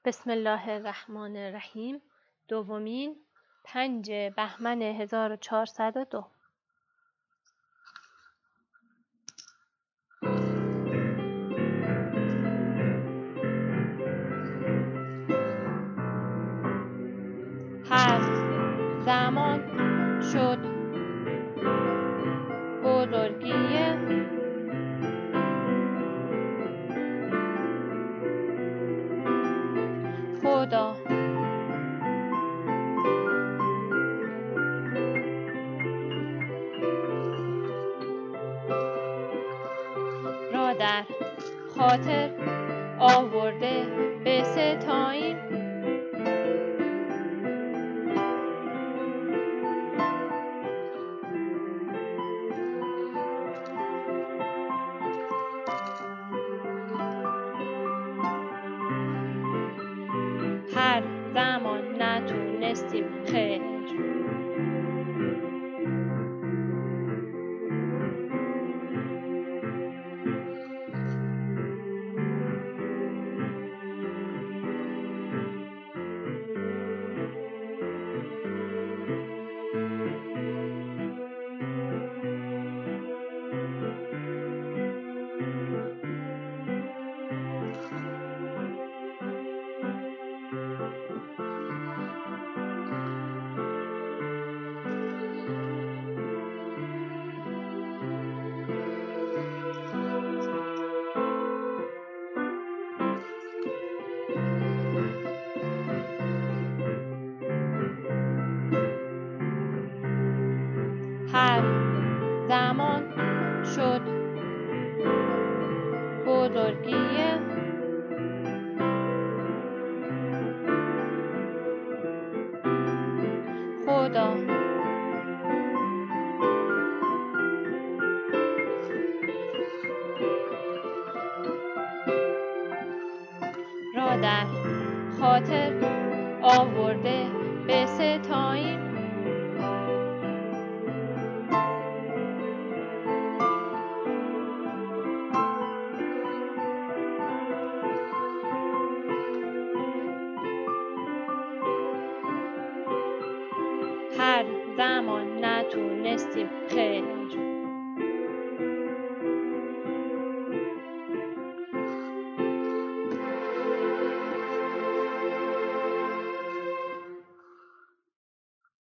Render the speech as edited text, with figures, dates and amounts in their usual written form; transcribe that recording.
بسم الله الرحمن الرحیم. دومین 5 بهمن 1402. هر زمان شد بزرگی خدا. را در خاطر آورده به ستاییم. هر زمان نتونستیم خیر. هر زمان شد بزرگی خدا. را در خاطر آورده به ستاییم. هر زمان نتونستیم خیر.